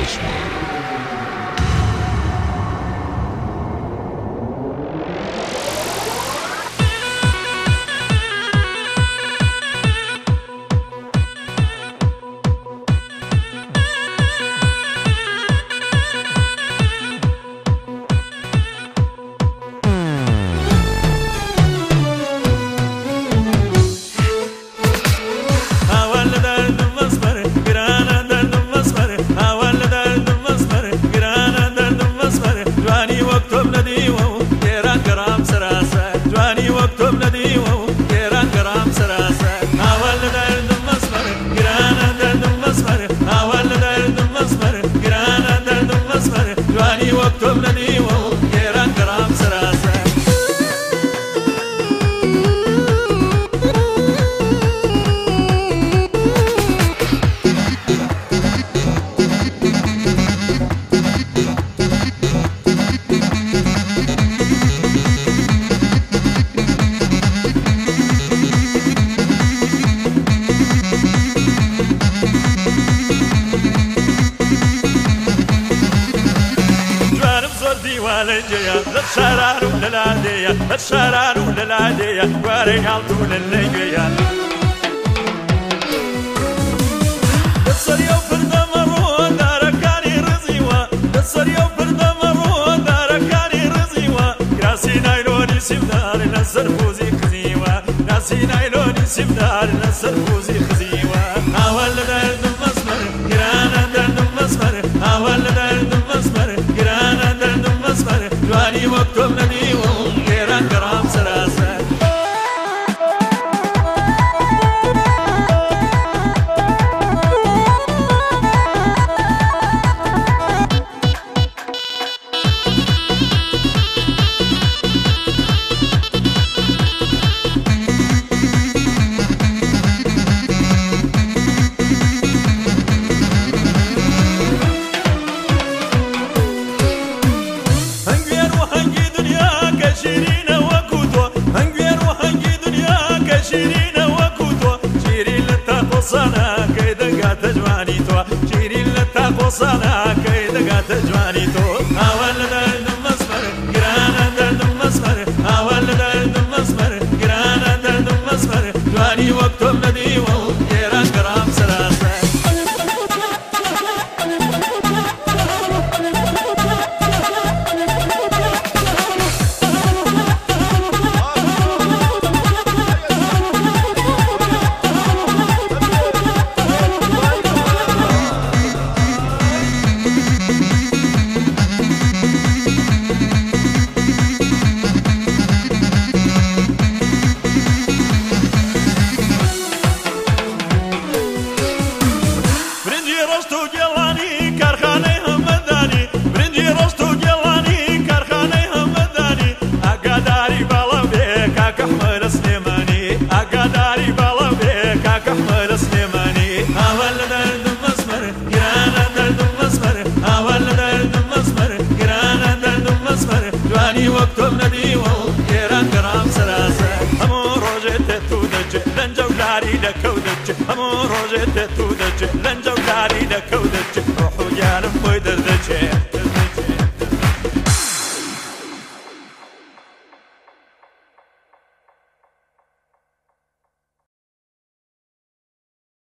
الشارع وللعادية واري على طول الليجية الصريا وفرد مرو داركاني رزيوة الصريا وفرد مرو داركاني رزيوة راسي نايلوني سمدار نزل فوزي خزيوة راسي نايلوني سمدار نزل فوزي خزيوة أول درد مسمر جرانا درد مسمر أول درد مسمر جرانا درد مسمر جواني مكتوب نديوة كرام سراسر صانا كيدا قات جواني تو شيري لتا صانا كيدا قات جواني تو اول درد مسمر جرانا درد مسمر اول درد مسمر جرانا درد مسمر جواني وقتو ندي و كيران كرام سراسر وقتو ندي و كيران كرام سراسر همو روجت تودج لنجو لاري لكودج همو روجت تودج لنجو لاري